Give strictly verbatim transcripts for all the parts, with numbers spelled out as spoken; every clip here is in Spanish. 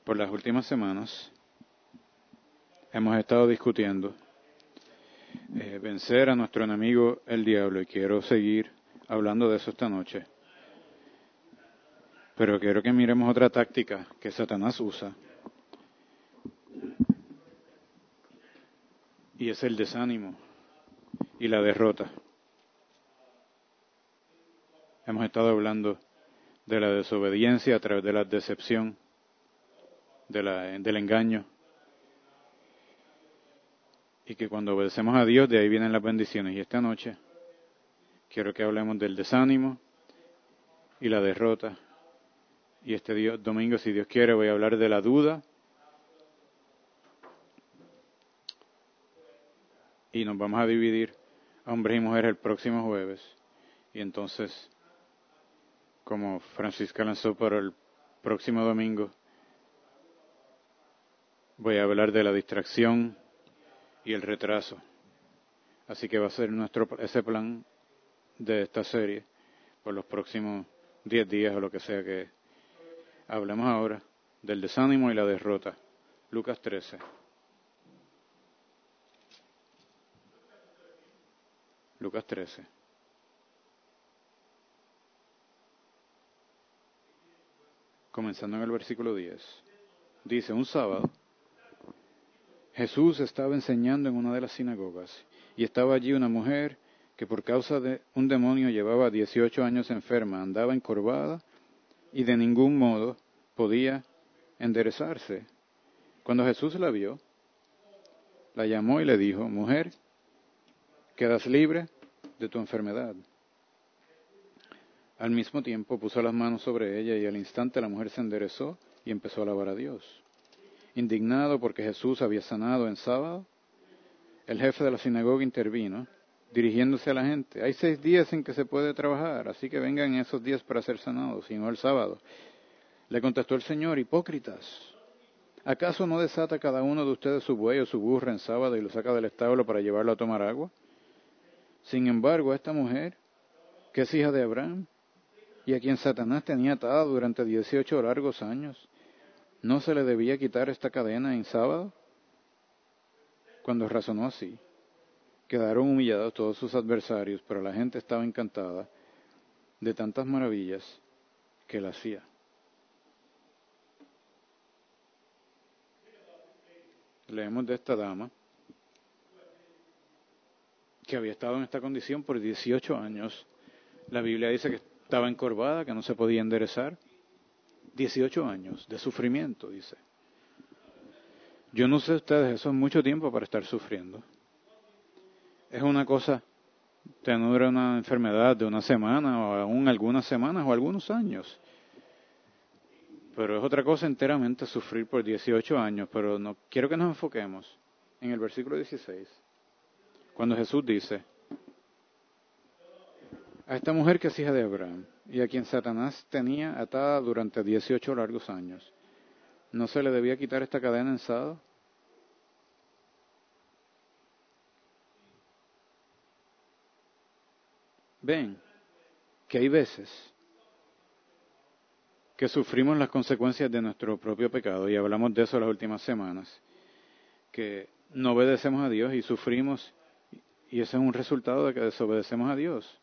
Por las últimas semanas hemos estado discutiendo eh, vencer a nuestro enemigo el diablo, y quiero seguir hablando de eso esta noche. Pero quiero que miremos otra táctica que Satanás usa, y es el desánimo y la derrota. Hemos estado hablando de la desobediencia a través de la decepción, de la, del engaño, y que cuando obedecemos a Dios, de ahí vienen las bendiciones. Y esta noche quiero que hablemos del desánimo y la derrota. Y este Dios, domingo, si Dios quiere, voy a hablar de la duda. Y nos vamos a dividir a hombres y mujeres el próximo jueves. Y entonces, como Francisca lanzó para el próximo domingo, voy a hablar de la distracción y el retraso. Así que va a ser nuestro ese plan de esta serie por los próximos diez días o lo que sea que hablemos ahora del desánimo y la derrota. Lucas trece. Lucas trece. Comenzando en el versículo diez. Dice, un sábado, Jesús estaba enseñando en una de las sinagogas, y estaba allí una mujer que por causa de un demonio llevaba dieciocho años enferma, andaba encorvada y de ningún modo podía enderezarse. Cuando Jesús la vio, la llamó y le dijo, mujer, quedas libre de tu enfermedad. Al mismo tiempo puso las manos sobre ella y al instante la mujer se enderezó y empezó a alabar a Dios. Indignado porque Jesús había sanado en sábado, el jefe de la sinagoga intervino, dirigiéndose a la gente. Hay seis días en que se puede trabajar, así que vengan esos días para ser sanados, y no el sábado. Le contestó el Señor, hipócritas, ¿acaso no desata cada uno de ustedes su buey o su burra en sábado y lo saca del establo para llevarlo a tomar agua? Sin embargo, esta mujer, que es hija de Abraham, y a quien Satanás tenía atada durante dieciocho largos años, ¿no se le debía quitar esta cadena en sábado? Cuando razonó así, quedaron humillados todos sus adversarios, pero la gente estaba encantada de tantas maravillas que él hacía. Leemos de esta dama que había estado en esta condición por dieciocho años. La Biblia dice que estaba encorvada, que no se podía enderezar. dieciocho años de sufrimiento, dice. Yo no sé ustedes, eso es mucho tiempo para estar sufriendo. Es una cosa tener una enfermedad de una semana o aún algunas semanas o algunos años. Pero es otra cosa enteramente sufrir por dieciocho años. Pero no quiero que nos enfoquemos en el versículo dieciséis, cuando Jesús dice, a esta mujer que es hija de Abraham y a quien Satanás tenía atada durante dieciocho largos años, ¿no se le debía quitar esta cadena en sábado? Ven que hay veces que sufrimos las consecuencias de nuestro propio pecado, y hablamos de eso las últimas semanas, que no obedecemos a Dios y sufrimos, y ese es un resultado de que desobedecemos a Dios.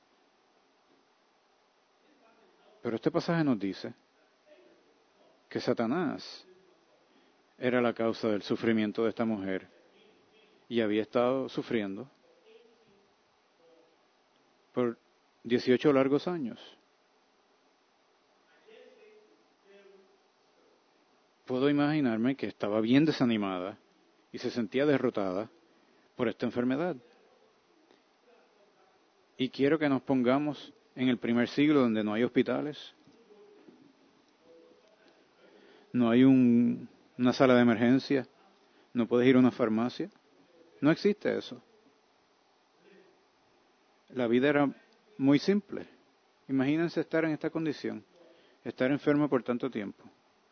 Pero este pasaje nos dice que Satanás era la causa del sufrimiento de esta mujer y había estado sufriendo por dieciocho largos años. Puedo imaginarme que estaba bien desanimada y se sentía derrotada por esta enfermedad. Y quiero que nos pongamos en el primer siglo, donde no hay hospitales, no hay un, una sala de emergencia, no puedes ir a una farmacia. No existe eso. La vida era muy simple. Imagínense estar en esta condición, estar enfermo por tanto tiempo.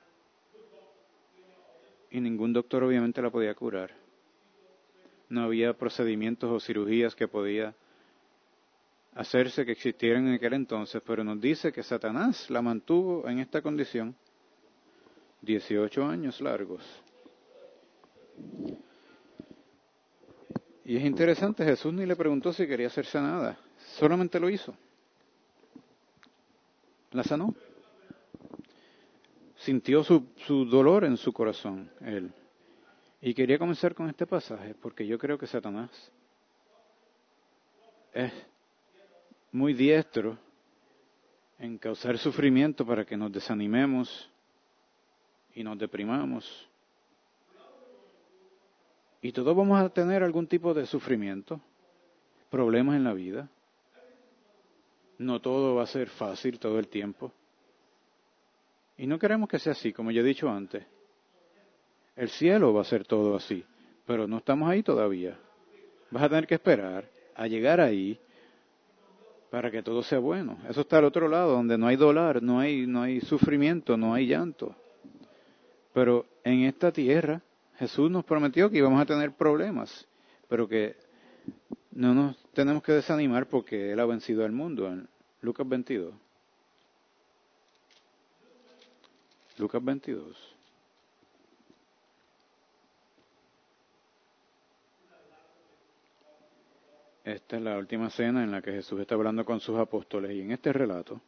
Y ningún doctor obviamente la podía curar. No había procedimientos o cirugías que podía hacerse que existieran en aquel entonces, pero nos dice que Satanás la mantuvo en esta condición dieciocho años largos. Y es interesante, Jesús ni le preguntó si quería hacer sanada, solamente lo hizo. La sanó. Sintió su, su dolor en su corazón, él. Y quería comenzar con este pasaje, porque yo creo que Satanás es muy diestro en causar sufrimiento para que nos desanimemos y nos deprimamos. Y todos vamos a tener algún tipo de sufrimiento, problemas en la vida. No todo va a ser fácil todo el tiempo. Y no queremos que sea así, como ya he dicho antes. El cielo va a ser todo así, pero no estamos ahí todavía. Vas a tener que esperar a llegar ahí para que todo sea bueno. Eso está al otro lado, donde no hay dolor, no hay, no hay sufrimiento, no hay llanto. Pero en esta tierra, Jesús nos prometió que íbamos a tener problemas, pero que no nos tenemos que desanimar porque Él ha vencido al mundo. En Lucas veintidós. Lucas veintidós. Esta es la última cena en la que Jesús está hablando con sus apóstoles, y en este relato,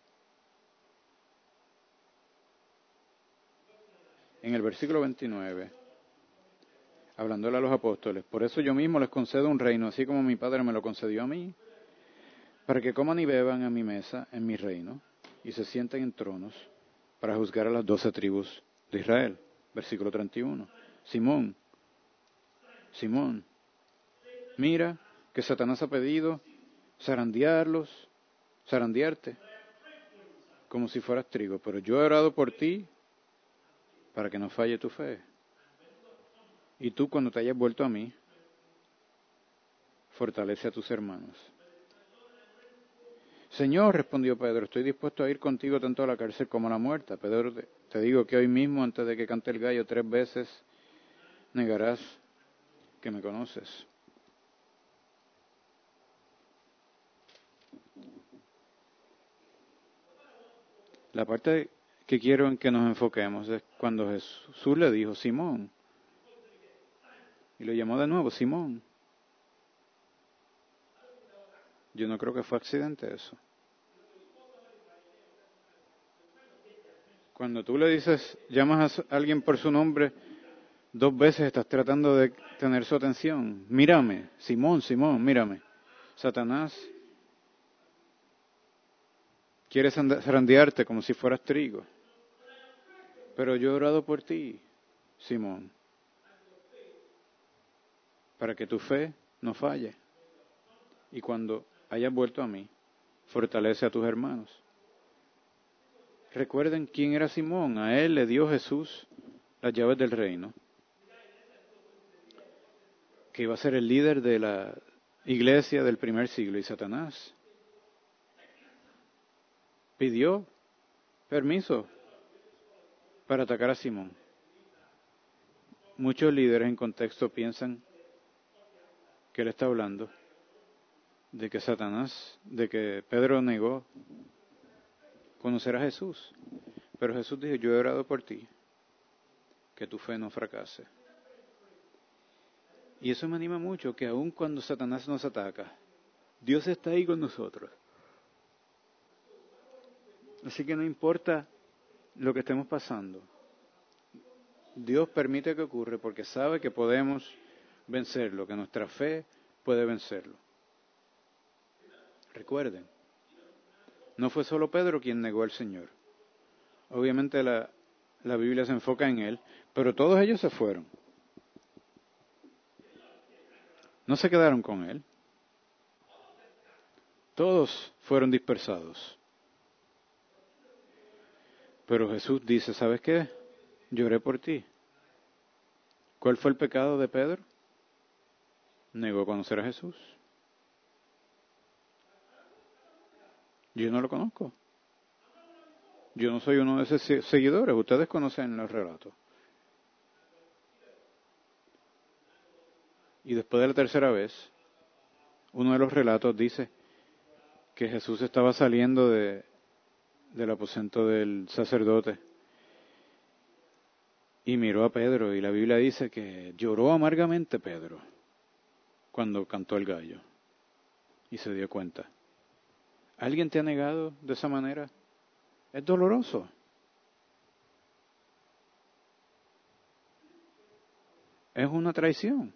en el versículo veintinueve, hablándole a los apóstoles: por eso yo mismo les concedo un reino, así como mi Padre me lo concedió a mí, para que coman y beban a mi mesa en mi reino, y se sienten en tronos, para juzgar a las doce tribus de Israel. Versículo treinta y uno. Simón, Simón, mira que Satanás ha pedido zarandearlos, zarandearte, como si fueras trigo, pero yo he orado por ti para que no falle tu fe. Y tú, cuando te hayas vuelto a mí, fortalece a tus hermanos. Señor, respondió Pedro, estoy dispuesto a ir contigo tanto a la cárcel como a la muerte. Pedro, te, te digo que hoy mismo, antes de que cante el gallo tres veces, negarás que me conoces. La parte que quiero en que nos enfoquemos es cuando Jesús le dijo Simón, y lo llamó de nuevo Simón. Yo no creo que fue accidente eso. Cuando tú le dices, llamas a alguien por su nombre dos veces, estás tratando de tener su atención. Mírame, Simón, Simón, mírame. Satanás quiere zarandearte como si fueras trigo. Pero yo he orado por ti, Simón, para que tu fe no falle. Y cuando hayas vuelto a mí, fortalece a tus hermanos. Recuerden quién era Simón. A él le dio Jesús las llaves del reino, que iba a ser el líder de la iglesia del primer siglo. Y Satanás pidió permiso para atacar a Simón. Muchos líderes en contexto piensan que él está hablando de que Satanás, de que Pedro negó conocer a Jesús. Pero Jesús dijo, yo he orado por ti, que tu fe no fracase. Y eso me anima mucho, que aun cuando Satanás nos ataca, Dios está ahí con nosotros. Así que no importa lo que estemos pasando, Dios permite que ocurra porque sabe que podemos vencerlo, que nuestra fe puede vencerlo. Recuerden, no fue solo Pedro quien negó al Señor. Obviamente la, la Biblia se enfoca en él, pero todos ellos se fueron. No se quedaron con él. Todos fueron dispersados. Pero Jesús dice, ¿sabes qué? Lloré por ti. ¿Cuál fue el pecado de Pedro? Negó conocer a Jesús. Yo no lo conozco. Yo no soy uno de esos seguidores. Ustedes conocen los relatos. Y después de la tercera vez, uno de los relatos dice que Jesús estaba saliendo de, del aposento del sacerdote. y miró a Pedro, y la Biblia dice que lloró amargamente Pedro cuando cantó el gallo y se dio cuenta. ¿Alguien te ha negado de esa manera? Es doloroso. Es una traición.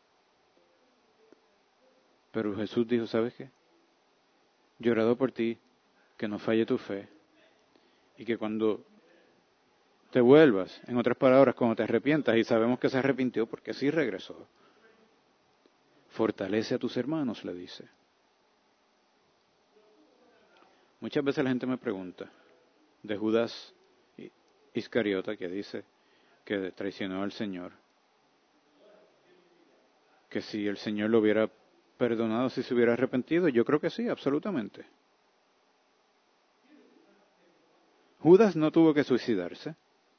Pero Jesús dijo, ¿sabes qué? Yo he orado por ti, que no falle tu fe, y que cuando te vuelvas, en otras palabras, cuando te arrepientas, y sabemos que se arrepintió porque sí regresó, fortalece a tus hermanos, le dice. Muchas veces la gente me pregunta de Judas Iscariota, que dice que traicionó al Señor, que si el Señor lo hubiera perdonado, si se hubiera arrepentido, yo creo que sí, absolutamente. Judas no tuvo que suicidarse.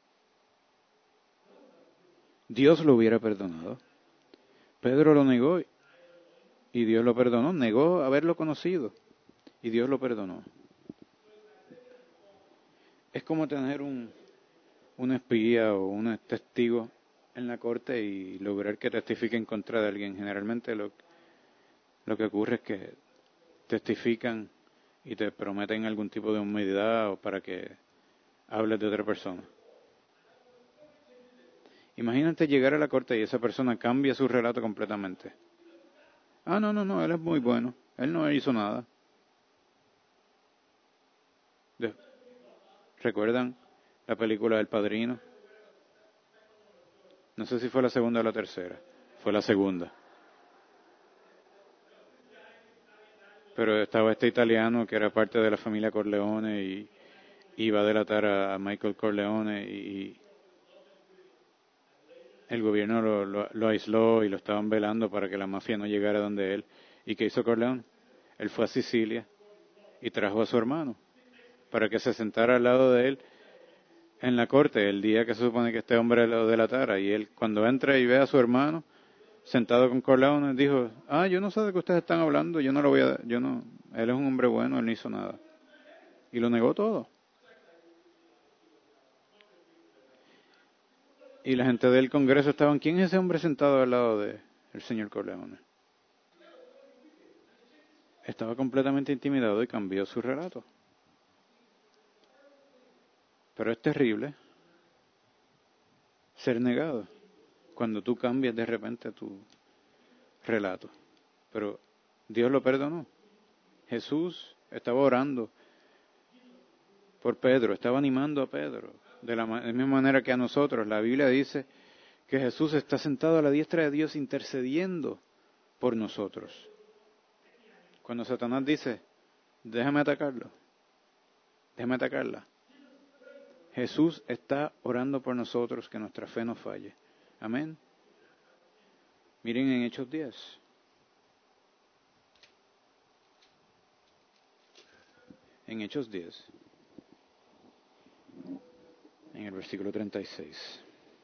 Dios lo hubiera perdonado. Pedro lo negó y Dios lo perdonó. Negó haberlo conocido y Dios lo perdonó. Es como tener un, un espía o un testigo en la corte y lograr que testifique en contra de alguien. Generalmente lo, lo que ocurre es que testifican y te prometen algún tipo de humildad o para que hables de otra persona. Imagínate llegar a la corte y esa persona cambia su relato completamente. Ah, no, no, no, él es muy bueno. Él no hizo nada. De- ¿Recuerdan la película El Padrino? No sé si fue la segunda o la tercera. Fue la segunda. Pero estaba este italiano que era parte de la familia Corleone y iba a delatar a Michael Corleone y el gobierno lo, lo, lo aisló y lo estaban velando para que la mafia no llegara donde él. ¿Y qué hizo Corleone? Él fue a Sicilia y trajo a su hermano para que se sentara al lado de él en la corte el día que se supone que este hombre lo delatara. Y él, cuando entra y ve a su hermano sentado con Corleone, dijo, ah, yo no sé de qué ustedes están hablando, yo no lo voy a, yo no, él es un hombre bueno, él no hizo nada. Y lo negó todo. Y la gente del Congreso estaban, ¿quién es ese hombre sentado al lado de el señor Corleone? Estaba completamente intimidado y cambió su relato. Pero es terrible ser negado cuando tú cambias de repente tu relato. Pero Dios lo perdonó. Jesús estaba orando por Pedro, estaba animando a Pedro. De la misma manera que a nosotros, la Biblia dice que Jesús está sentado a la diestra de Dios intercediendo por nosotros. Cuando Satanás dice, déjame atacarlo, déjame atacarla, Jesús está orando por nosotros que nuestra fe no falle. Amén. Miren en Hechos diez. En Hechos diez. En el versículo treinta y seis.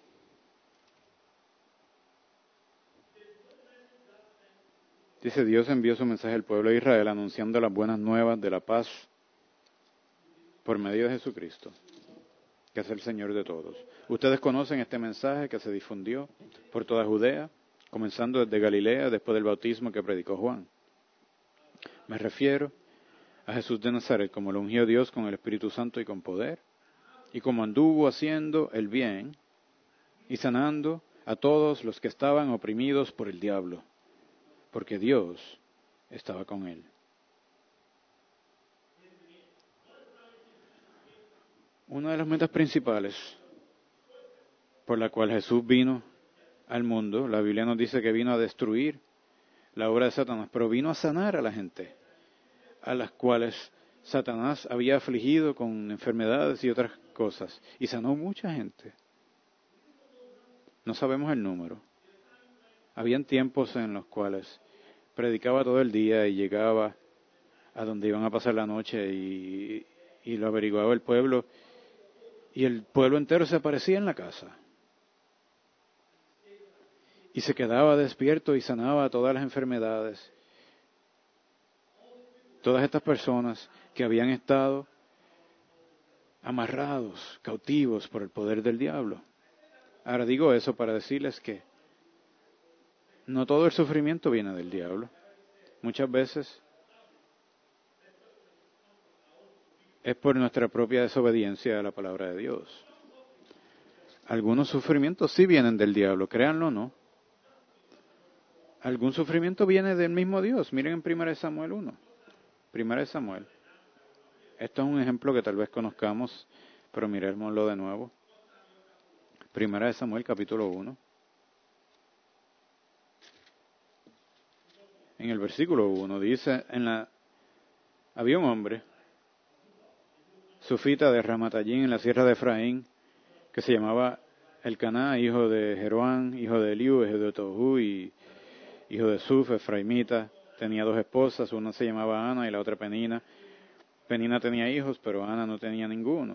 Dice, Dios envió su mensaje al pueblo de Israel anunciando las buenas nuevas de la paz por medio de Jesucristo, que es el Señor de todos. Ustedes conocen este mensaje que se difundió por toda Judea, comenzando desde Galilea, después del bautismo que predicó Juan. Me refiero a Jesús de Nazaret, como lo ungió Dios con el Espíritu Santo y con poder, y como anduvo haciendo el bien y sanando a todos los que estaban oprimidos por el diablo, porque Dios estaba con él. Una de las metas principales por la cual Jesús vino al mundo, la Biblia nos dice que vino a destruir la obra de Satanás, pero vino a sanar a la gente, a las cuales Satanás había afligido con enfermedades y otras cosas, y sanó mucha gente. No sabemos el número. Habían tiempos en los cuales predicaba todo el día y llegaba a donde iban a pasar la noche y, y lo averiguaba el pueblo, y el pueblo entero se aparecía en la casa. Y se quedaba despierto y sanaba todas las enfermedades. Todas estas personas que habían estado amarrados, cautivos por el poder del diablo. Ahora digo eso para decirles que no todo el sufrimiento viene del diablo. Muchas veces es por nuestra propia desobediencia a la palabra de Dios. Algunos sufrimientos sí vienen del diablo, créanlo o no. Algún sufrimiento viene del mismo Dios. Miren en primera de Samuel uno. primera de Samuel. Esto es un ejemplo que tal vez conozcamos, pero mirémoslo de nuevo. primera de Samuel capítulo uno. En el versículo uno dice, en la, había un hombre, sufita de Ramatallín en la sierra de Efraín, que se llamaba Elcaná, hijo de Jeroán, hijo de Eliú, hijo de Tohu y hijo de Suf, efraimita. Tenía dos esposas, una se llamaba Ana y la otra Penina. Penina tenía hijos, pero Ana no tenía ninguno.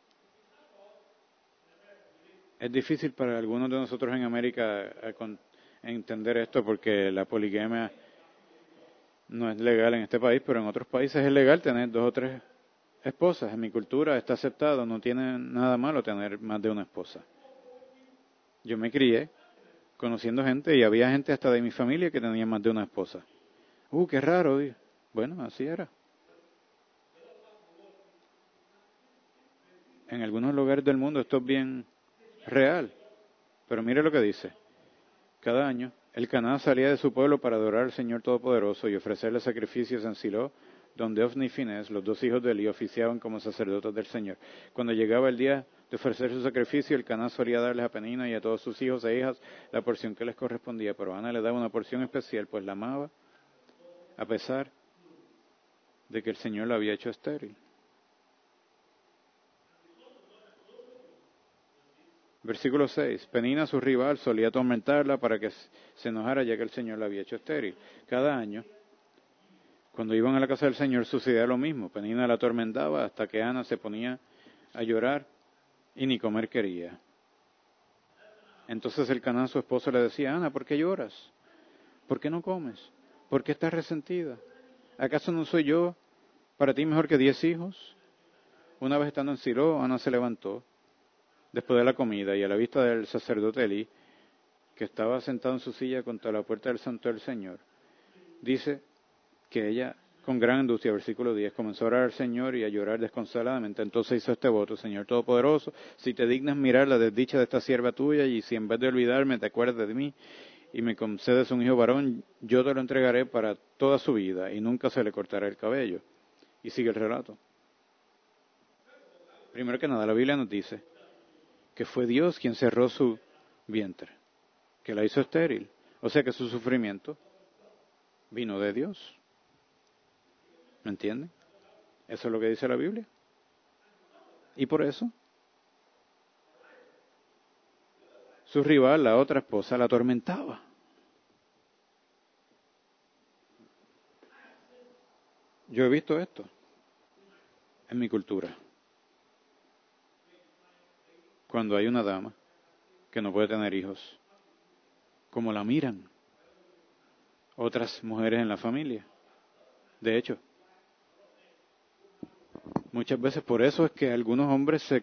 Es difícil para algunos de nosotros en América entender esto porque la poligamia no es legal en este país, pero en otros países es legal tener dos o tres esposas. En mi cultura está aceptado, no tiene nada malo tener más de una esposa. Yo me crié conociendo gente y había gente hasta de mi familia que tenía más de una esposa. Uh, qué raro. Bueno, así era. En algunos lugares del mundo esto es bien real. Pero mire lo que dice. Cada año, el Caná salía de su pueblo para adorar al Señor Todopoderoso y ofrecerle sacrificios en Silo, donde Ofni y Finés, los dos hijos de Eli, oficiaban como sacerdotes del Señor. Cuando llegaba el día de ofrecer su sacrificio, el Caná solía darles a Penina y a todos sus hijos e hijas la porción que les correspondía, pero Ana le daba una porción especial, pues la amaba, a pesar de que el Señor la había hecho estéril. Versículo seis. Penina, su rival, solía atormentarla para que se enojara ya que el Señor la había hecho estéril. Cada año, cuando iban a la casa del Señor, sucedía lo mismo. Penina la atormentaba hasta que Ana se ponía a llorar y ni comer quería. Entonces el Caná, su esposo, le decía, Ana, ¿por qué lloras? ¿Por qué no comes? ¿Por qué estás resentida? ¿Acaso no soy yo para ti mejor que diez hijos? Una vez estando en Silo, Ana se levantó después de la comida y a la vista del sacerdote Elí, que estaba sentado en su silla contra la puerta del santuario del Señor, dice que ella, con gran angustia, versículo diez, comenzó a orar al Señor y a llorar desconsoladamente. Entonces hizo este voto, Señor Todopoderoso, si te dignas mirar la desdicha de esta sierva tuya y si en vez de olvidarme te acuerdas de mí y me concedes un hijo varón, yo te lo entregaré para toda su vida y nunca se le cortará el cabello. Y sigue el relato. Primero que nada, la Biblia nos dice que fue Dios quien cerró su vientre, que la hizo estéril. O sea que su sufrimiento vino de Dios. ¿Me entienden? Eso es lo que dice la Biblia. Y por eso, su rival, la otra esposa, la atormentaba. Yo he visto esto en mi cultura. Cuando hay una dama que no puede tener hijos, como la miran otras mujeres en la familia. De hecho, muchas veces por eso es que algunos hombres se,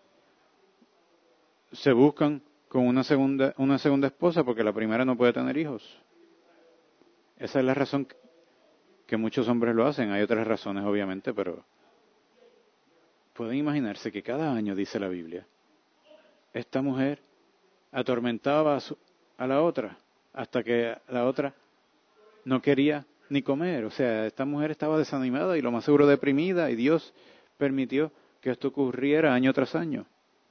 se buscan con una segunda, una segunda esposa porque la primera no puede tener hijos. Esa es la razón que muchos hombres lo hacen. Hay otras razones, obviamente, pero pueden imaginarse que cada año, dice la Biblia, esta mujer atormentaba a, su, a la otra hasta que la otra no quería ni comer. O sea, esta mujer estaba desanimada y lo más seguro deprimida y Dios permitió que esto ocurriera año tras año.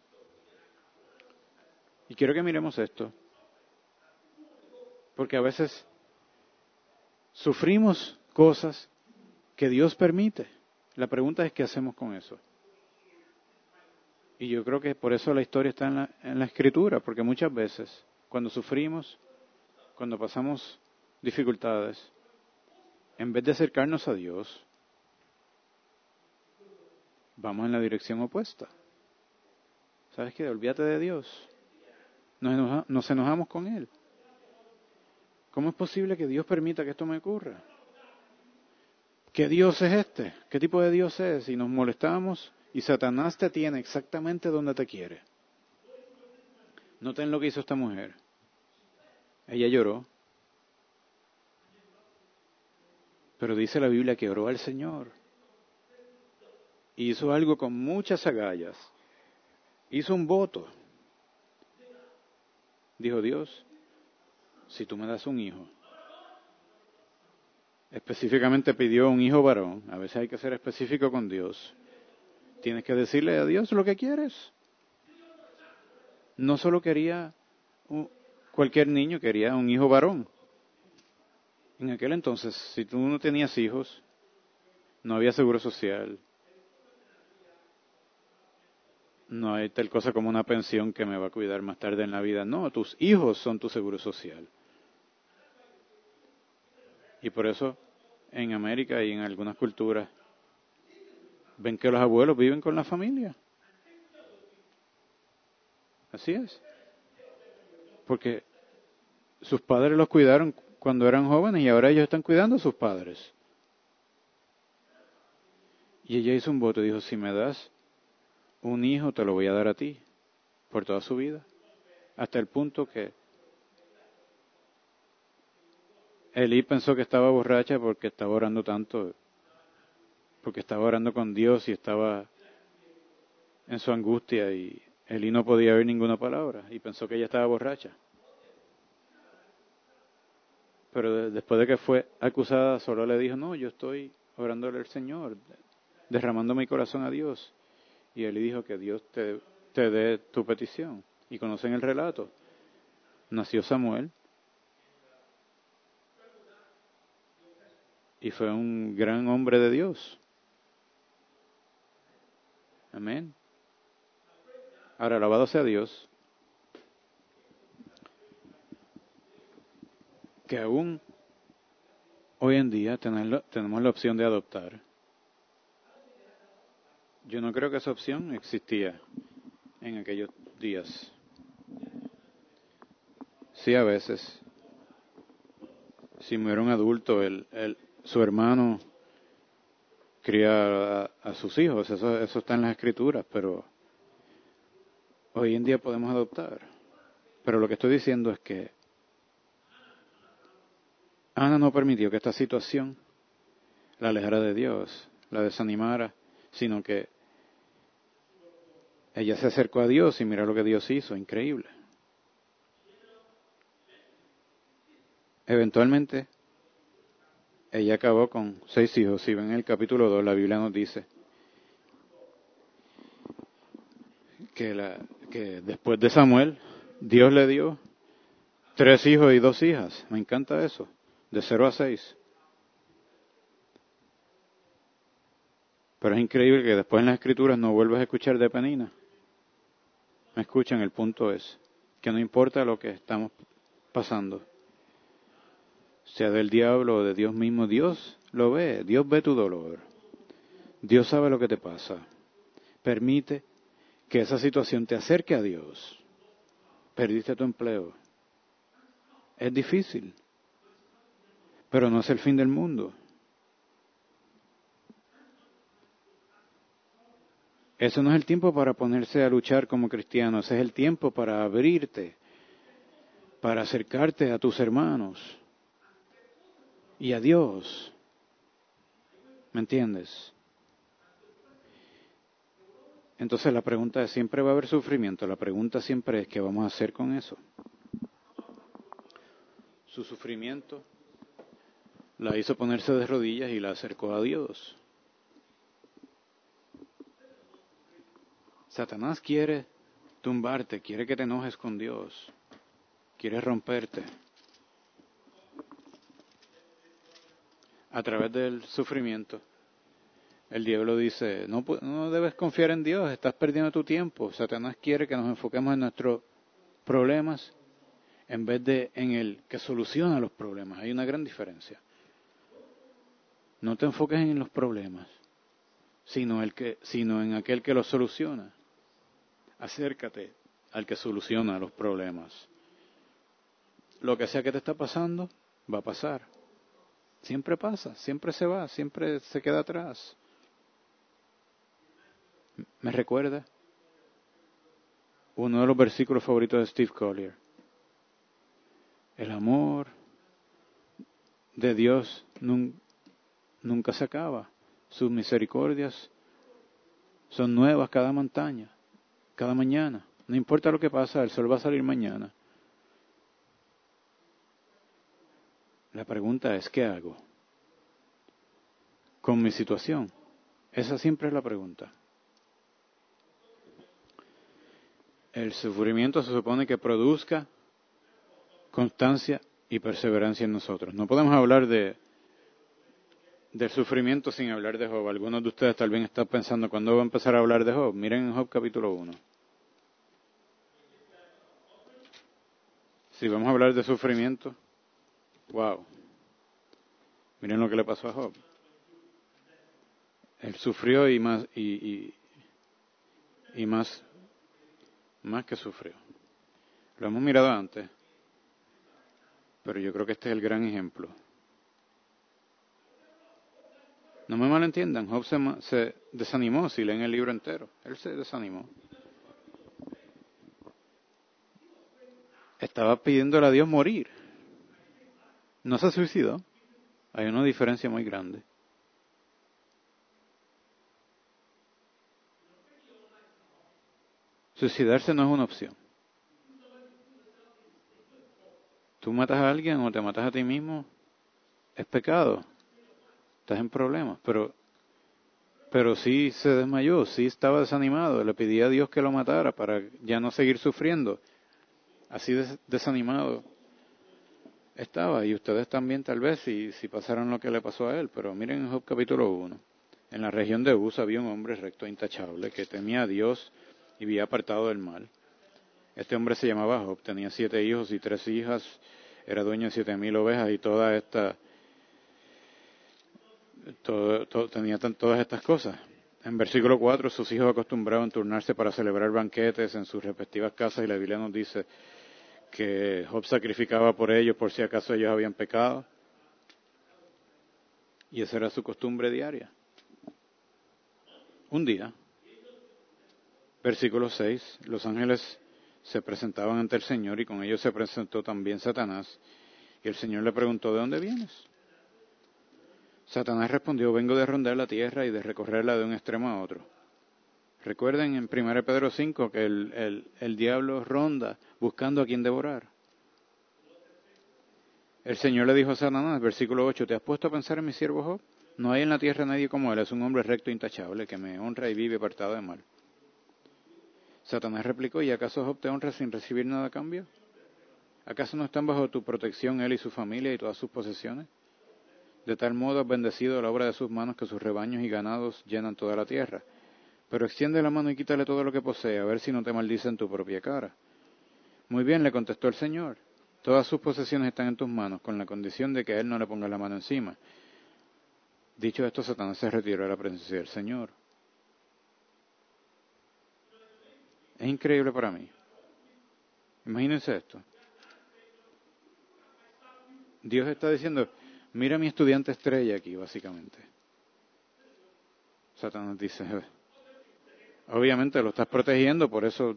Y quiero que miremos esto, porque a veces sufrimos cosas que Dios permite. La pregunta es, ¿qué hacemos con eso? Y yo creo que por eso la historia está en la, en la Escritura, porque muchas veces, cuando sufrimos, cuando pasamos dificultades, en vez de acercarnos a Dios, vamos en la dirección opuesta. ¿Sabes qué? Olvídate de Dios. Nos, enoja, nos enojamos con Él. ¿Cómo es posible que Dios permita que esto me ocurra? ¿Qué Dios es este? ¿Qué tipo de Dios es? Y nos molestamos y Satanás te tiene exactamente donde te quiere. Noten lo que hizo esta mujer. Ella lloró. Pero dice la Biblia que oró al Señor. Hizo algo con muchas agallas. Hizo un voto. Dijo: Dios, si tú me das un hijo. Específicamente pidió un hijo varón. A veces hay que ser específico con Dios. Tienes que decirle a Dios lo que quieres. No solo quería un, cualquier niño, quería un hijo varón. En aquel entonces, si tú no tenías hijos, no había seguro social. No hay tal cosa como una pensión que me va a cuidar más tarde en la vida. No, tus hijos son tu seguro social. Y por eso, en América y en algunas culturas, ven que los abuelos viven con la familia. Así es. Porque sus padres los cuidaron cuando eran jóvenes y ahora ellos están cuidando a sus padres. Y ella hizo un voto y dijo: si me das un hijo, te lo voy a dar a ti, por toda su vida. Hasta el punto que Elí pensó que estaba borracha porque estaba orando tanto, porque estaba orando con Dios y estaba en su angustia, y Elí no podía oír ninguna palabra y pensó que ella estaba borracha. Pero después de que fue acusada, solo le dijo: no, yo estoy orándole al Señor, derramando mi corazón a Dios. Y Elí dijo: que Dios te, te dé tu petición. Y conocen el relato. Nació Samuel y fue un gran hombre de Dios. Amén. Ahora, alabado sea Dios, que aún hoy en día tenerlo, tenemos la opción de adoptar. Yo no creo que esa opción existía en aquellos días. Sí, a veces, si muere un adulto, el, el, su hermano cría a, a sus hijos, eso, eso está en las escrituras, pero hoy en día podemos adoptar. Pero lo que estoy diciendo es que Ana no permitió que esta situación la alejara de Dios, la desanimara, sino que ella se acercó a Dios y mira lo que Dios hizo, increíble. Eventualmente, ella acabó con seis hijos. Si ven en el capítulo dos, la Biblia nos dice que, la, que después de Samuel, Dios le dio tres hijos y dos hijas. Me encanta eso, de cero a seis. Pero es increíble que después en las Escrituras no vuelvas a escuchar de Penina. Me escuchan, el punto es que no importa lo que estamos pasando, sea del diablo o de Dios mismo, Dios lo ve, Dios ve tu dolor. Dios sabe lo que te pasa. Permite que esa situación te acerque a Dios. Perdiste tu empleo. Es difícil, pero no es el fin del mundo. Eso no es el tiempo para ponerse a luchar como cristiano, ese es el tiempo para abrirte, para acercarte a tus hermanos y a Dios. ¿Me entiendes? Entonces la pregunta es, ¿siempre va a haber sufrimiento? La pregunta siempre es, ¿qué vamos a hacer con eso? Su sufrimiento la hizo ponerse de rodillas y la acercó a Dios. Satanás quiere tumbarte, quiere que te enojes con Dios, quiere romperte. A través del sufrimiento, el diablo dice: no, no debes confiar en Dios, estás perdiendo tu tiempo. Satanás quiere que nos enfoquemos en nuestros problemas en vez de en el que soluciona los problemas. Hay una gran diferencia. No te enfoques en los problemas, sino, el que, sino en aquel que los soluciona. Acércate al que soluciona los problemas. Lo que sea que te está pasando, va a pasar. Siempre pasa, siempre se va, siempre se queda atrás. Me recuerda uno de los versículos favoritos de Steve Collier. El amor de Dios nun, nunca se acaba. Sus misericordias son nuevas cada montaña, cada mañana. No importa lo que pasa, el sol va a salir mañana. La pregunta es, ¿qué hago con mi situación? Esa siempre es la pregunta. El sufrimiento se supone que produzca constancia y perseverancia en nosotros. No podemos hablar de del sufrimiento sin hablar de Job. Algunos de ustedes tal vez están pensando, ¿cuándo va a empezar a hablar de Job? Miren en Job capítulo uno. Si vamos a hablar de sufrimiento, wow. Miren lo que le pasó a Job. Él sufrió y más y, y, y más, más que sufrió. Lo hemos mirado antes, pero yo creo que este es el gran ejemplo. No me malentiendan, Job se, se desanimó si leen el libro entero. Él se desanimó. Estaba pidiéndole a Dios morir. No se suicidó. Hay una diferencia muy grande. Suicidarse no es una opción. Tú matas a alguien o te matas a ti mismo, es pecado. Estás en problemas, pero pero sí se desmayó, sí estaba desanimado, le pedía a Dios que lo matara para ya no seguir sufriendo. Así des, desanimado estaba, y ustedes también tal vez si, si pasaron lo que le pasó a él, pero miren en Job capítulo uno. En la región de Uz había un hombre recto e intachable que temía a Dios y vivía apartado del mal. Este hombre se llamaba Job, tenía siete hijos y tres hijas, era dueño de siete mil ovejas y toda esta Todo, todo, tenía tan, todas estas cosas. En versículo cuatro, sus hijos acostumbraban turnarse para celebrar banquetes en sus respectivas casas y la Biblia nos dice que Job sacrificaba por ellos por si acaso ellos habían pecado. Y esa era su costumbre diaria. Un día, versículo seis, los ángeles se presentaban ante el Señor y con ellos se presentó también Satanás. Y el Señor le preguntó, ¿de dónde vienes? Satanás respondió, vengo de rondar la tierra y de recorrerla de un extremo a otro. Recuerden en primero Pedro cinco que el, el, el diablo ronda buscando a quien devorar. El Señor le dijo a Satanás, versículo ocho, ¿te has puesto a pensar en mi siervo Job? No hay en la tierra nadie como él, es un hombre recto e intachable, que me honra y vive apartado de mal. Satanás replicó, ¿y acaso Job te honra sin recibir nada a cambio? ¿Acaso no están bajo tu protección él y su familia y todas sus posesiones? De tal modo has bendecido la obra de sus manos que sus rebaños y ganados llenan toda la tierra. Pero extiende la mano y quítale todo lo que posee, a ver si no te maldice en tu propia cara. Muy bien, le contestó el Señor. Todas sus posesiones están en tus manos, con la condición de que a él no le pongas la mano encima. Dicho esto, Satanás se retiró de la presencia del Señor. Es increíble para mí. Imagínense esto. Dios está diciendo, mira a mi estudiante estrella aquí, básicamente. Satanás dice, obviamente lo estás protegiendo, por eso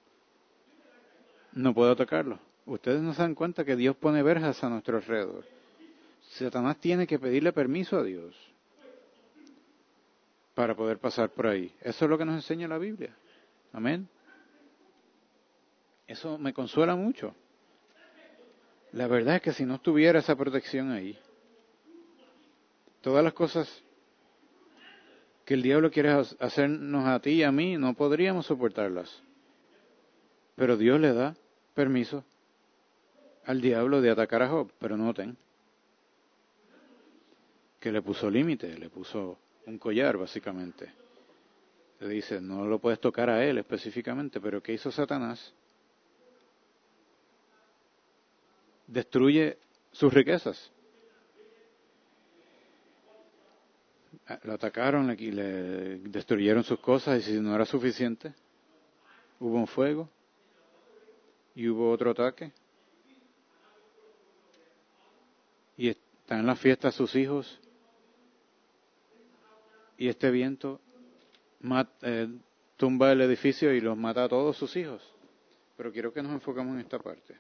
no puedo tocarlo. Ustedes no se dan cuenta que Dios pone verjas a nuestro alrededor. Satanás tiene que pedirle permiso a Dios para poder pasar por ahí. Eso es lo que nos enseña la Biblia. Amén. Eso me consuela mucho. La verdad es que si no estuviera esa protección ahí, todas las cosas que el diablo quiere hacernos a ti y a mí, no podríamos soportarlas. Pero Dios le da permiso al diablo de atacar a Job. Pero noten que le puso límite, le puso un collar básicamente. Le dice, no lo puedes tocar a él específicamente, pero ¿qué hizo Satanás? Destruye sus riquezas. Lo atacaron y le destruyeron sus cosas, y si no era suficiente, hubo un fuego y hubo otro ataque. Y están en la fiesta sus hijos y este viento mat, eh, tumba el edificio y los mata a todos sus hijos. Pero quiero que nos enfocamos en esta parte.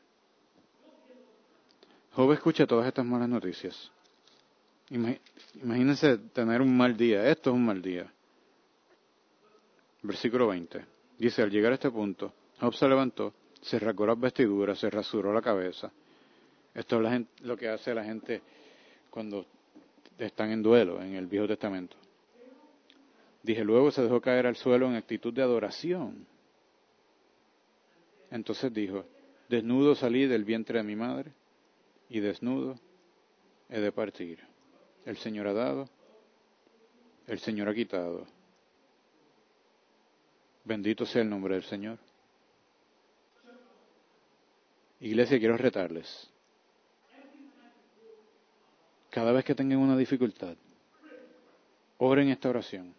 Job escucha todas estas malas noticias. Imagínense tener un mal día. Esto es un mal día. Versículo veinte. Dice, al llegar a este punto, Job se levantó, se rasgó las vestiduras, se rasuró la cabeza. Esto es la gente, lo que hace la gente cuando están en duelo en el Viejo Testamento. Dije, luego se dejó caer al suelo en actitud de adoración. Entonces dijo, desnudo salí del vientre de mi madre y desnudo he de partir. El Señor ha dado, el Señor ha quitado. Bendito sea el nombre del Señor. Iglesia, quiero retarles. Cada vez que tengan una dificultad, oren esta oración.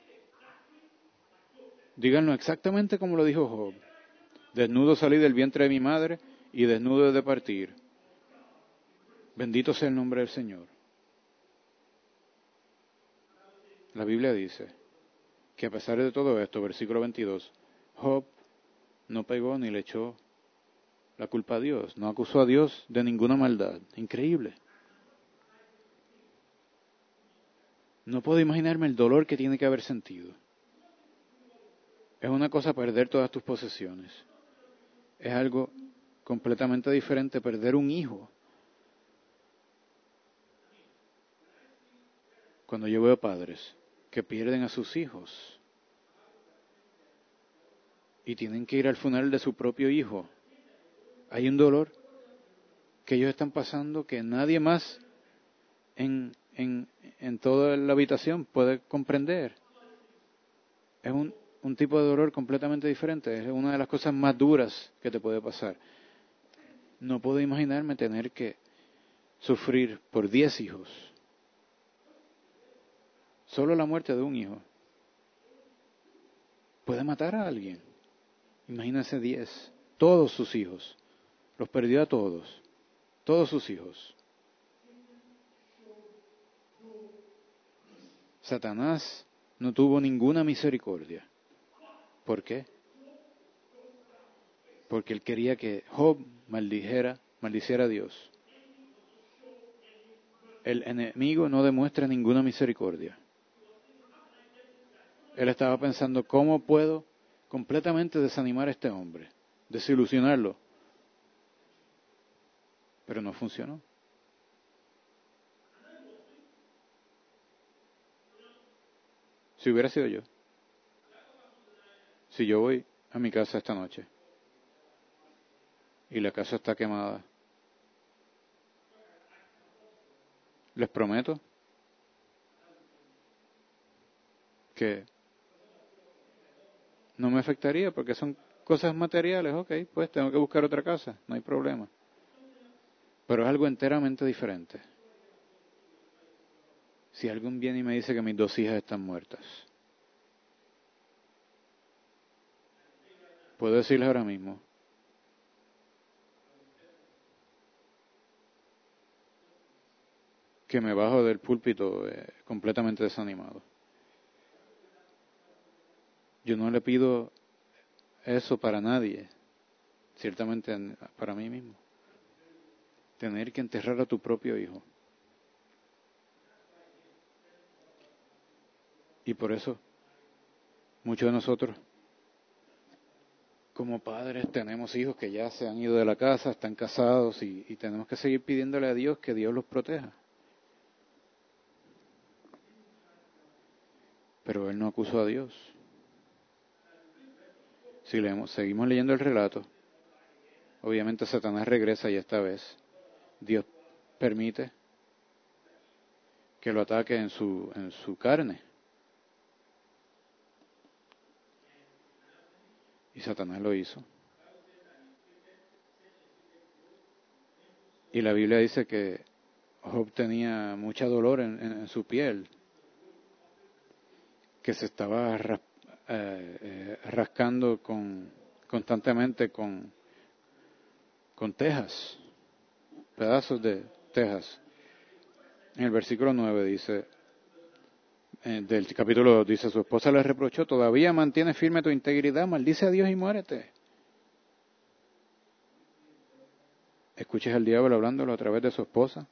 Díganlo exactamente como lo dijo Job. Desnudo salí del vientre de mi madre y desnudo he de partir. Bendito sea el nombre del Señor. La Biblia dice que a pesar de todo esto, versículo veintidós, Job no pegó ni le echó la culpa a Dios, no acusó a Dios de ninguna maldad. Increíble. No puedo imaginarme el dolor que tiene que haber sentido. Es una cosa perder todas tus posesiones. Es algo completamente diferente perder un hijo. Cuando yo veo padres que pierden a sus hijos y tienen que ir al funeral de su propio hijo, hay un dolor que ellos están pasando que nadie más en, en, en toda la habitación puede comprender. Es un, un tipo de dolor completamente diferente. Es una de las cosas más duras que te puede pasar. No puedo imaginarme tener que sufrir por diez hijos. Solo la muerte de un hijo puede matar a alguien. Imagínense diez. Todos sus hijos. Los perdió a todos. Todos sus hijos. Satanás no tuvo ninguna misericordia. ¿Por qué? Porque él quería que Job maldijera, maldiciera a Dios. El enemigo no demuestra ninguna misericordia. Él estaba pensando, ¿cómo puedo completamente desanimar a este hombre? Desilusionarlo. Pero no funcionó. Si hubiera sido yo. Si yo voy a mi casa esta noche y la casa está quemada, les prometo que no me afectaría porque son cosas materiales. Ok, pues tengo que buscar otra casa, no hay problema. Pero es algo enteramente diferente. Si alguien viene y me dice que mis dos hijas están muertas, puedo decirles ahora mismo, que me bajo del púlpito eh, completamente desanimado. Yo no le pido eso para nadie, ciertamente para mí mismo. Tener que enterrar a tu propio hijo. Y por eso, muchos de nosotros, como padres, tenemos hijos que ya se han ido de la casa, están casados y, y tenemos que seguir pidiéndole a Dios que Dios los proteja. Pero él no acusó a Dios. Si leemos, seguimos leyendo el relato, obviamente Satanás regresa y esta vez Dios permite que lo ataque en su, en su carne. Y Satanás lo hizo. Y la Biblia dice que Job tenía mucha dolor en, en, en su piel, que se estaba ras, eh, eh, rascando con, constantemente con, con tejas, pedazos de tejas. En el versículo nueve dice, eh, del capítulo dos, dice, su esposa le reprochó, todavía mantiene firme tu integridad, maldice a Dios y muérete. escuches al diablo hablándolo a través de su esposa.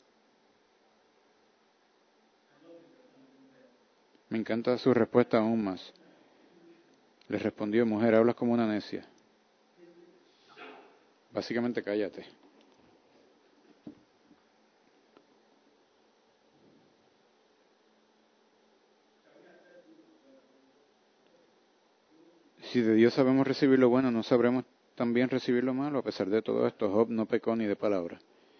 Me encanta su respuesta aún más. Le respondió, mujer, hablas como una necia. Básicamente, cállate. Si de Dios sabemos recibir lo bueno, ¿no sabremos también recibir lo malo? A pesar de todo esto, Job no pecó ni de palabra.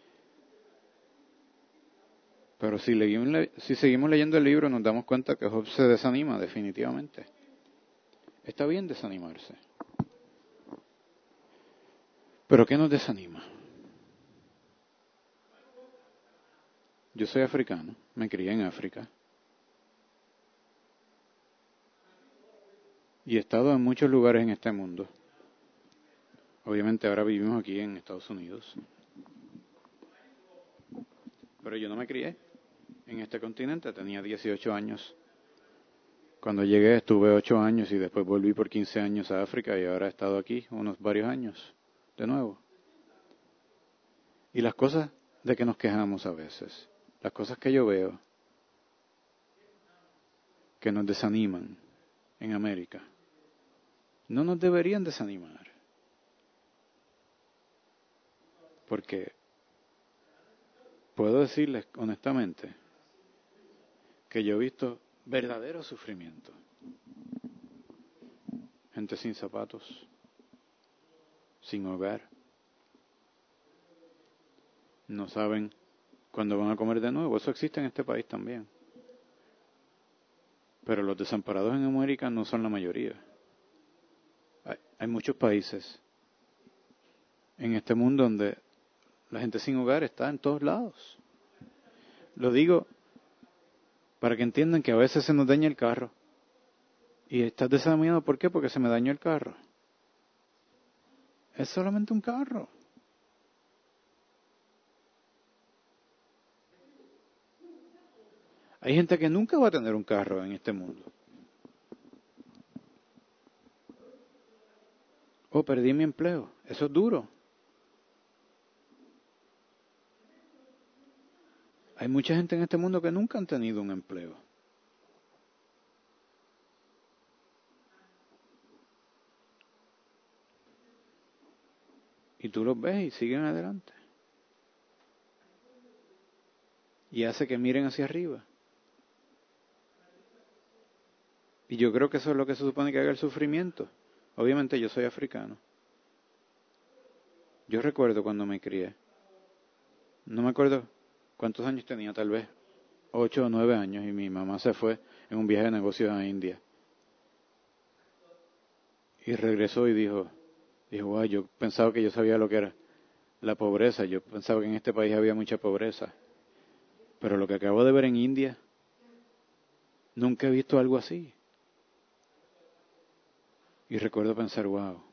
Pero si, leímos, si seguimos leyendo el libro, nos damos cuenta que Job se desanima definitivamente. Está bien desanimarse. ¿Pero qué nos desanima? Yo soy africano, me crié en África. Y he estado en muchos lugares en este mundo. Obviamente ahora vivimos aquí en Estados Unidos. Pero yo no me crié en este continente, tenía dieciocho años. Cuando llegué estuve ocho años y después volví por quince años a África y ahora he estado aquí unos varios años de nuevo. Y las cosas de que nos quejamos a veces, las cosas que yo veo que nos desaniman en América, no nos deberían desanimar. Porque puedo decirles honestamente que yo he visto verdadero sufrimiento. Gente sin zapatos, sin hogar. No saben cuándo van a comer de nuevo. Eso existe en este país también. Pero los desamparados en América no son la mayoría. Hay, hay muchos países en este mundo donde la gente sin hogar está en todos lados. Lo digo para que entiendan que a veces se nos daña el carro. Y estás desanimado, ¿por qué? Porque se me dañó el carro. Es solamente un carro. Hay gente que nunca va a tener un carro en este mundo. Oh, perdí mi empleo. Eso es duro. Hay mucha gente en este mundo que nunca han tenido un empleo. Y tú los ves y siguen adelante. Y hace que miren hacia arriba. Y yo creo que eso es lo que se supone que haga el sufrimiento. Obviamente yo soy africano. Yo recuerdo cuando me crié. No me acuerdo cuántos años tenía, tal vez ocho o nueve años, y mi mamá se fue en un viaje de negocios a India. Y regresó y dijo, dijo, wow, yo pensaba que yo sabía lo que era la pobreza. Yo pensaba que en este país había mucha pobreza. Pero lo que acabo de ver en India, nunca he visto algo así. Y recuerdo pensar, wow,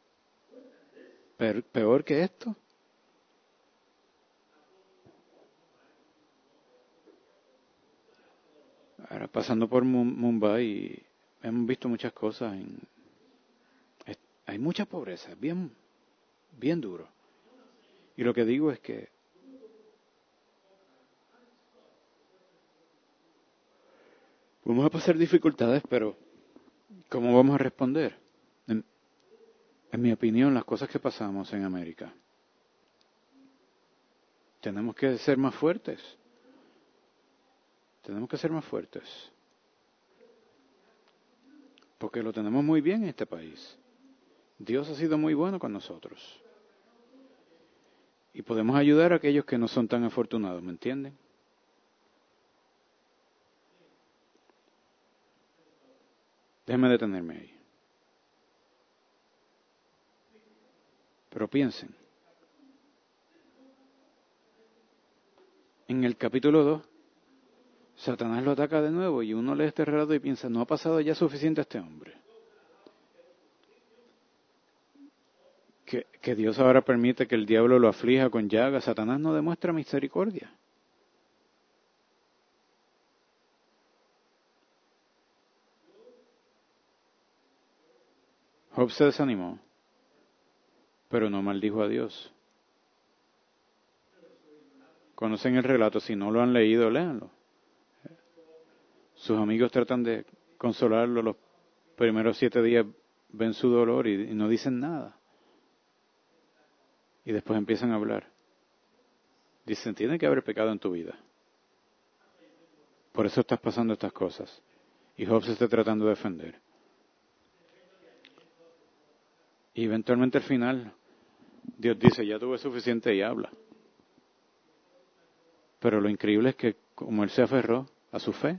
peor que esto. Ahora pasando por Mumbai, hemos visto muchas cosas. En, hay mucha pobreza, bien, bien duro. Y lo que digo es que vamos a pasar dificultades, pero ¿cómo vamos a responder? En, en mi opinión, las cosas que pasamos en América, tenemos que ser más fuertes. Tenemos que ser más fuertes. Porque lo tenemos muy bien en este país. Dios ha sido muy bueno con nosotros. Y podemos ayudar a aquellos que no son tan afortunados, ¿me entienden? Déjenme detenerme ahí. Pero piensen. En el capítulo dos, Satanás lo ataca de nuevo y uno lee este relato y piensa, ¿no ha pasado ya suficiente a este hombre? Que, que Dios ahora permite que el diablo lo aflija con llagas. Satanás no demuestra misericordia. Job se desanimó, pero no maldijo a Dios. conocen el relato. Si no lo han leído, léanlo. Sus amigos tratan de consolarlo los primeros siete días, ven su dolor y, y no dicen nada. Y después empiezan a hablar. Dicen, tiene que haber pecado en tu vida. Por eso estás pasando estas cosas. Y Job se está tratando de defender. Y eventualmente al final, Dios dice, ya tuve suficiente y habla. Pero lo increíble es que como él se aferró a su fe,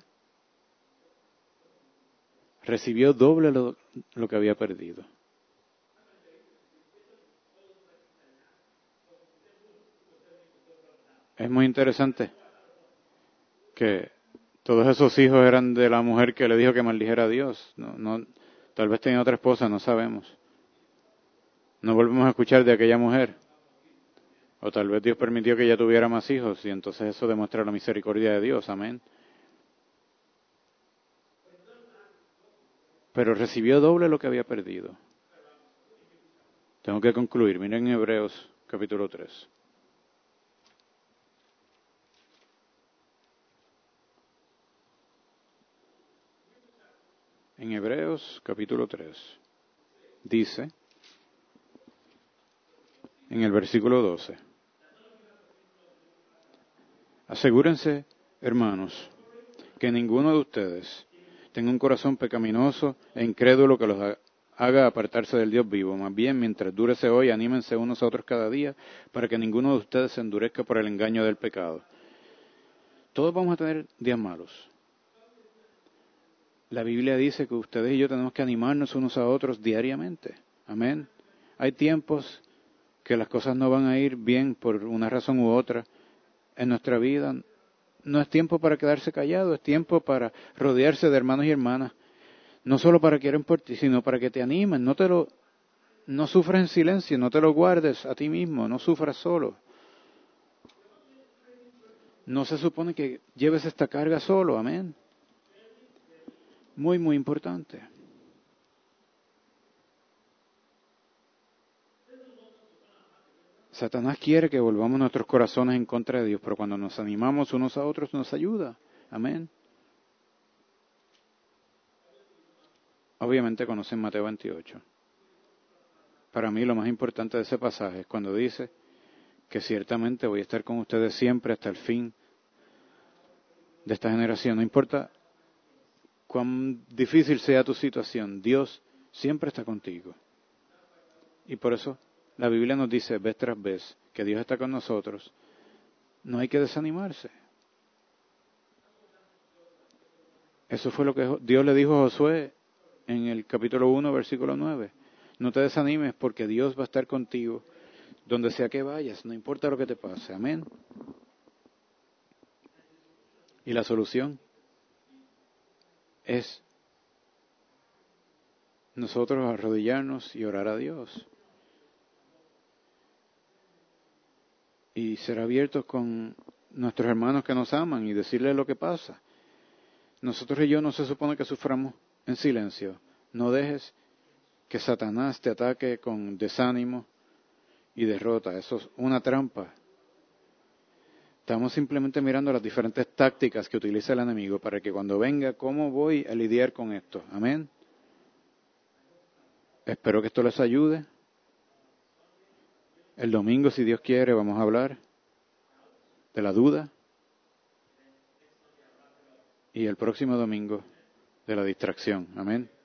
recibió doble lo, lo que había perdido. Es muy interesante que todos esos hijos eran de la mujer que le dijo que maldijera a Dios. No, no, tal vez tenía otra esposa, no sabemos. No volvemos a escuchar de aquella mujer. O tal vez Dios permitió que ella tuviera más hijos y entonces eso demuestra la misericordia de Dios. Amén. Pero recibió doble lo que había perdido. Tengo que concluir. Miren en Hebreos capítulo tres. En Hebreos capítulo tres dice, en el versículo doce, asegúrense, hermanos, que ninguno de ustedes tenga un corazón pecaminoso e incrédulo que los haga apartarse del Dios vivo. Más bien, mientras dure ese hoy, anímense unos a otros cada día para que ninguno de ustedes se endurezca por el engaño del pecado. Todos vamos a tener días malos. La Biblia dice que ustedes y yo tenemos que animarnos unos a otros diariamente. Amén. Hay tiempos que las cosas no van a ir bien por una razón u otra en nuestra vida. No es tiempo para quedarse callado, es tiempo para rodearse de hermanos y hermanas. No solo para que oren por ti, sino para que te animen. No te lo, no sufras en silencio, no te lo guardes a ti mismo, no sufras solo. No se supone que lleves esta carga solo, amén. Muy, muy importante. Satanás quiere que volvamos nuestros corazones en contra de Dios, pero cuando nos animamos unos a otros nos ayuda. Amén. Obviamente conocen Mateo veintiocho. Para mí lo más importante de ese pasaje es cuando dice que ciertamente voy a estar con ustedes siempre hasta el fin de esta generación. No importa cuán difícil sea tu situación, Dios siempre está contigo. Y por eso la Biblia nos dice vez tras vez que Dios está con nosotros. No hay que desanimarse. Eso fue lo que Dios le dijo a Josué en el capítulo uno, versículo nueve. No te desanimes porque Dios va a estar contigo donde sea que vayas, no importa lo que te pase. Amén. Y la solución es nosotros arrodillarnos y orar a Dios. Y ser abiertos con nuestros hermanos que nos aman y decirles lo que pasa. Nosotros y yo no se supone que suframos en silencio. No dejes que Satanás te ataque con desánimo y derrota. Eso es una trampa. Estamos simplemente mirando las diferentes tácticas que utiliza el enemigo para que cuando venga, ¿cómo voy a lidiar con esto? Amén. Espero que esto les ayude. El domingo, si Dios quiere, vamos a hablar de la duda. Y el próximo domingo, de la distracción. Amén.